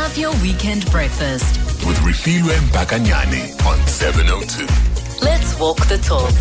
Have your weekend breakfast with Refilwe Mpakanyane on 702. Let's walk the talk.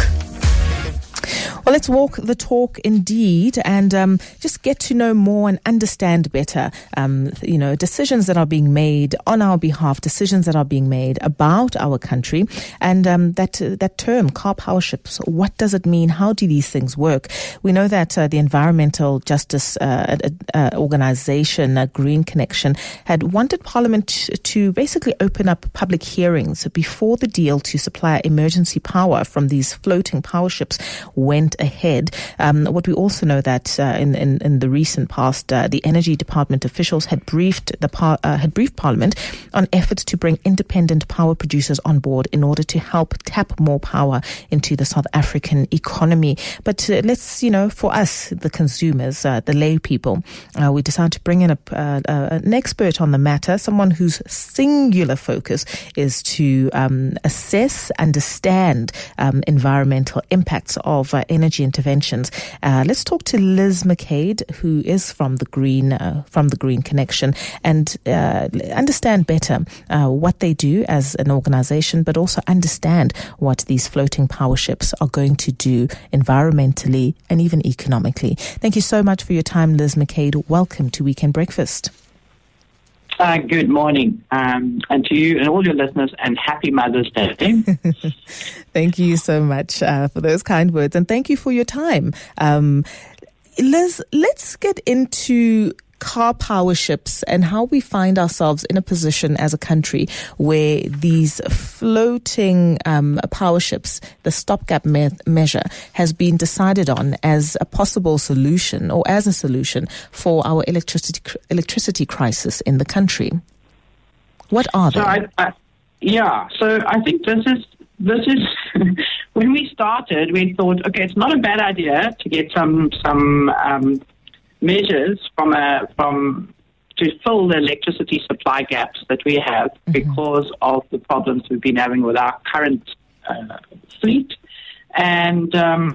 Well, let's walk the talk indeed, and just get to know more and understand better, decisions that are being made on our behalf, decisions that are being made about our country, and that term, car power ships. What does it mean? How do these things work? We know that the environmental justice organization, Green Connection, had wanted Parliament to basically open up public hearings before the deal to supply emergency power from these floating power ships went ahead. What we also know that in the recent past, the Energy Department officials had briefed Parliament on efforts to bring independent power producers on board in order to help tap more power into the South African economy. But let's, for us, the consumers, the lay people, we decided to bring in an expert on the matter, someone whose singular focus is to assess, understand environmental impacts of energy interventions. Let's talk to Liz McCade, who is from the Green Connection, and understand better what they do as an organization, but also understand what these floating power ships are going to do environmentally and even economically. Thank you so much for your time, Liz McCade. Welcome to Weekend Breakfast. Good morning, and to you and all your listeners, and happy Mother's Day. Thank you so much for those kind words, and thank you for your time. Liz, let's get into car power ships and how we find ourselves in a position as a country where these floating power ships, the stopgap measure, has been decided on as a possible solution, or as a solution for our electricity crisis in the country. What are they? So I think this is when we started, we thought, okay, it's not a bad idea to get some measures to fill the electricity supply gaps that we have because of the problems we've been having with our current fleet. And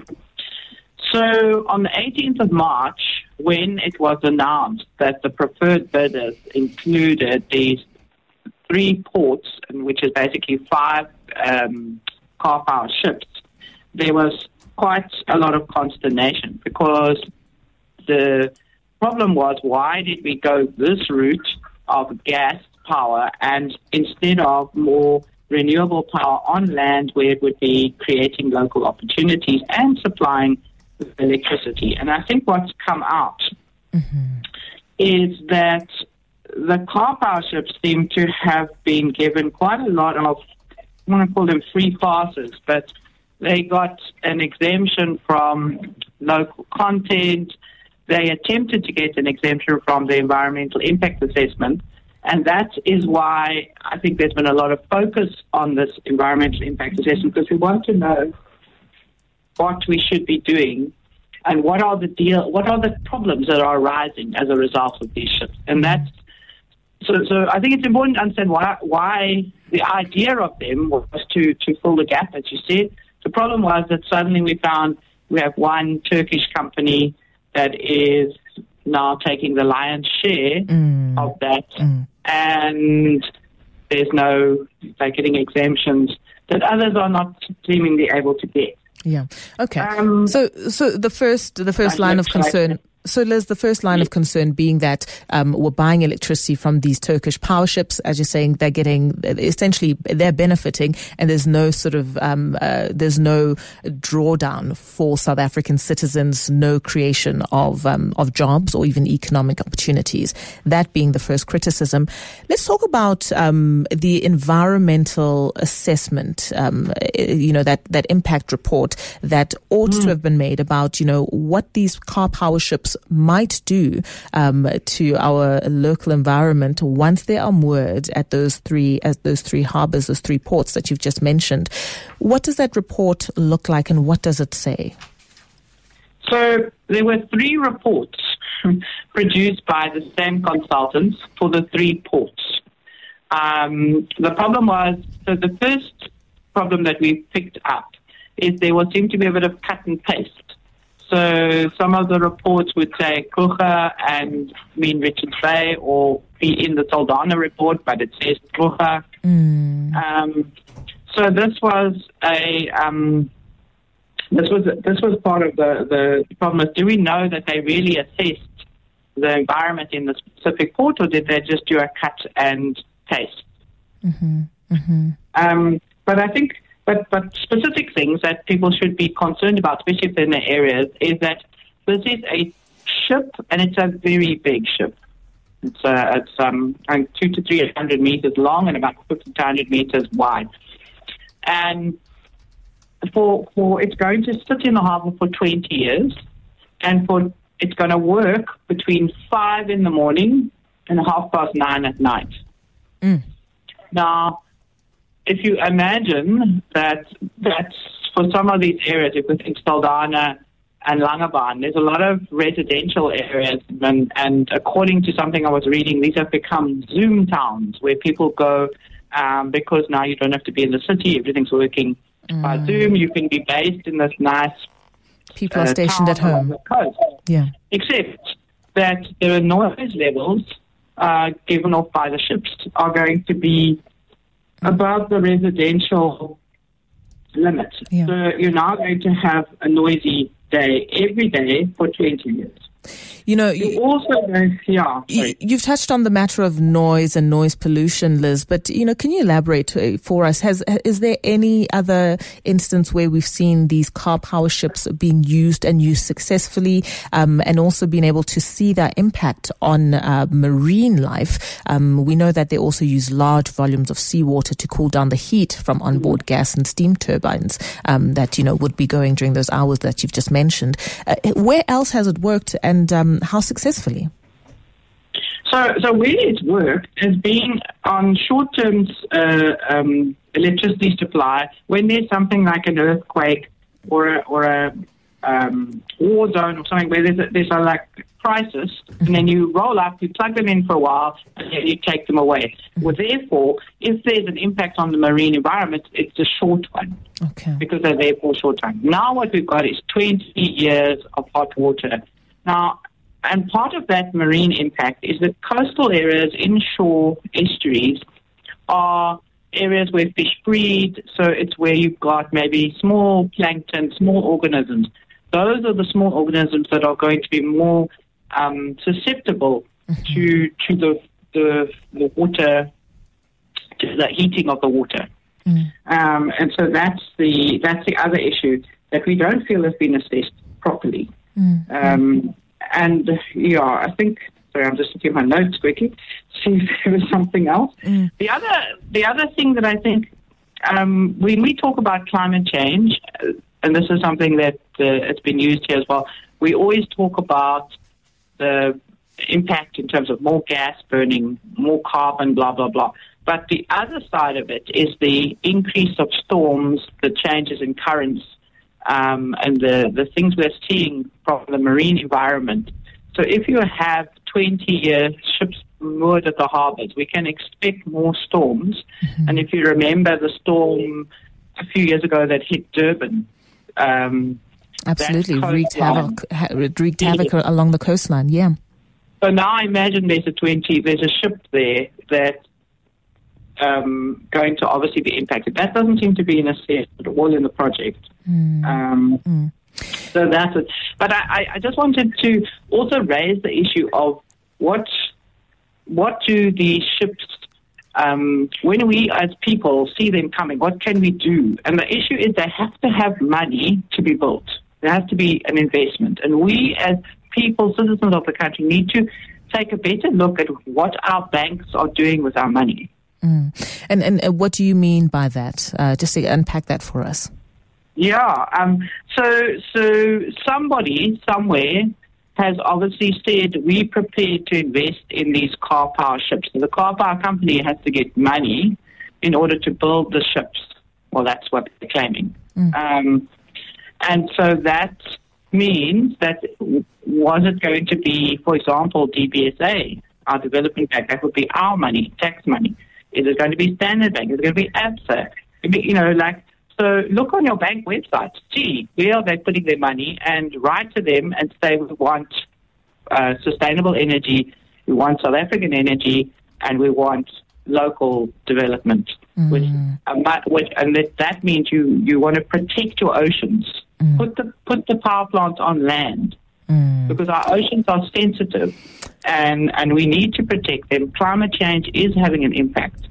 so on the 18th of March, when it was announced that the preferred bidders included these 3 ports, which is basically 5 car power ships, there was quite a lot of consternation, because the problem was, why did we go this route of gas power and instead of more renewable power on land, where it would be creating local opportunities and supplying electricity? And I think what's come out is that the car power ships seem to have been given quite a lot of, I want to call them free passes, but they got an exemption from local content. They attempted to get an exemption from the environmental impact assessment, and that is why I think there's been a lot of focus on this environmental impact assessment, because we want to know what we should be doing and what are the problems that are arising as a result of these ships. And that's so I think it's important to understand why the idea of them was to fill the gap, as you said. The problem was that suddenly we found we have one Turkish company that is now taking the lion's share of that, and they're getting exemptions that others are not seemingly able to get. Yeah. Okay. So the first line of concern. So, Liz, the first line of concern being that we're buying electricity from these Turkish power ships. As you're saying, they're benefiting, and there's no sort of there's no drawdown for South African citizens, no creation of jobs or even economic opportunities. That being the first criticism. Let's talk about the environmental assessment. That impact report that ought to have been made about what these car power ships might do to our local environment once they are moored at those three harbors, those 3 ports that you've just mentioned. What does that report look like, and what does it say? So there were 3 reports produced by the same consultants for the 3 ports. The problem was, so the first problem that we picked up is there seemed to be a bit of cut and paste. So some of the reports would say Kruger and mean Richards Bay, or be in the Saldanha report, but it says Kruger. So this was this was part of the problem. Do we know that they really assessed the environment in the specific port, or did they just do a cut and paste? But I think, but specific things that people should be concerned about, especially if they're in the areas, is that this is a ship, and it's a very big ship. It's 200 to 300 meters long and about 50 to 100 meters wide. And for it's going to sit in the harbour for 20 years, and it's going to work between 5 in the morning and 9:30 at night. Now, if you imagine that's for some of these areas, if we think Saldanha and Langebaan, there's a lot of residential areas, and according to something I was reading, these have become Zoom towns where people go because now you don't have to be in the city, everything's working by Zoom. You can be based in this nice people are stationed at home. Yeah. Except that the noise levels given off by the ships are going to be above the residential limit. Yeah. So you're now going to have a noisy day every day for 20 years. You know, you've touched on the matter of noise and noise pollution, Liz, but, you know, can you elaborate for us? Is there any other instance where we've seen these car power ships being used and used successfully, and also being able to see their impact on marine life? We know that they also use large volumes of seawater to cool down the heat from onboard gas and steam turbines that, you know, would be going during those hours that you've just mentioned. Where else has it worked, and how successfully? So where it's worked has been on short-term electricity supply when there's something like an earthquake or a war zone or something where there's a like crisis, and then you roll up, you plug them in for a while, and then you take them away. Well, therefore, if there's an impact on the marine environment, it's a short one, because they're there for a short time. Now what we've got is 20 years of hot water. Now, and part of that marine impact is that coastal areas, inshore estuaries, are areas where fish breed, so it's where you've got maybe small plankton, small organisms. Those are the small organisms that are going to be more susceptible to the water, to the heating of the water. And so that's the other issue that we don't feel has been assessed properly. And I think, sorry, I'm just looking at my notes quickly, see if there was something else. The other thing that I think, when we talk about climate change, and this is something that it's been used here as well, we always talk about the impact in terms of more gas burning, more carbon, blah, blah, blah. But the other side of it is the increase of storms, the changes in currents, and the things we're seeing from the marine environment. So if you have 20-year ships moored at the harbours, we can expect more storms. And if you remember the storm a few years ago that hit Durban, absolutely wreaked havoc along the coastline. Yeah. So now imagine there's a ship there that going to obviously be impacted. That doesn't seem to be in a set at all in the project. So that's it. But I just wanted to also raise the issue of what do these ships, when we as people see them coming, what can we do? And the issue is they have to have money to be built. There has to be an investment. And we as people, citizens of the country, need to take a better look at what our banks are doing with our money. And what do you mean by that? Just to unpack that for us. Yeah. So somebody somewhere has obviously said we're prepared to invest in these car power ships. So the car power company has to get money in order to build the ships. Well, that's what they're claiming. And so that means that was it going to be, for example, DBSA, our development bank? That would be our money, tax money. Is it going to be Standard Bank? Is it going to be ABSA? So look on your bank website, see where are they putting their money, and write to them and say we want sustainable energy, we want South African energy, and we want local development. And that means you want to protect your oceans. Put the power plants on land because our oceans are sensitive, and we need to protect them. Climate change is having an impact.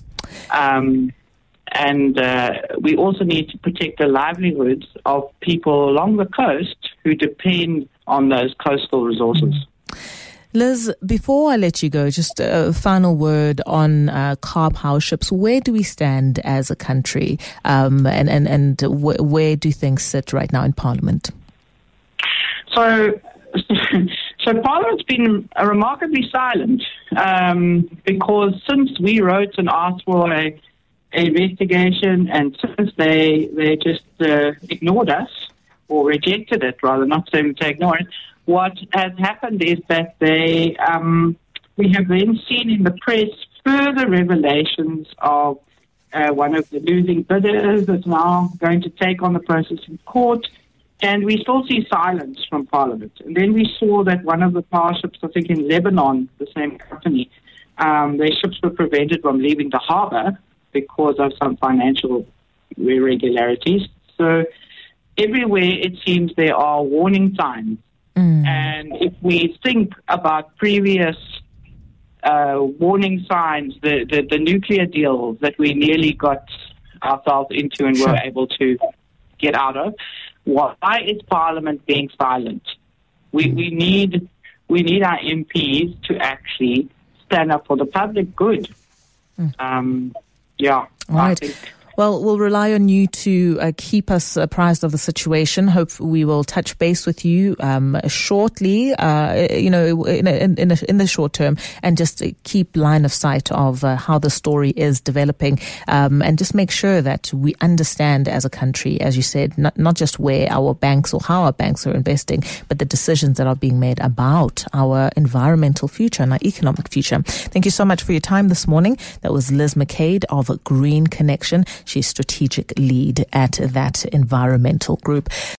And we also need to protect the livelihoods of people along the coast who depend on those coastal resources. Liz, before I let you go, just a final word on car power ships. Where do we stand as a country, and where do things sit right now in Parliament? So Parliament's been remarkably silent because since we wrote and asked for an investigation, and since they just ignored us or rejected it, rather, not saying to ignore it, what has happened is that we have then seen in the press further revelations of one of the losing bidders that's now going to take on the process in court, and we still see silence from Parliament. And then we saw that one of the power ships, I think in Lebanon, the same company, their ships were prevented from leaving the harbour because of some financial irregularities. So everywhere it seems there are warning signs. And if we think about previous warning signs, the nuclear deal that we nearly got ourselves into and were able to get out of, why is Parliament being silent? We need our MPs to actually stand up for the public good. All right. Well, we'll rely on you to keep us apprised of the situation. Hope we will touch base with you shortly, in the short term, and just keep line of sight of how the story is developing, and just make sure that we understand as a country, as you said, not just where our banks or how our banks are investing, but the decisions that are being made about our environmental future and our economic future. Thank you so much for your time this morning. That was Liz McCade of Green Connection. She's strategic lead at that environmental group.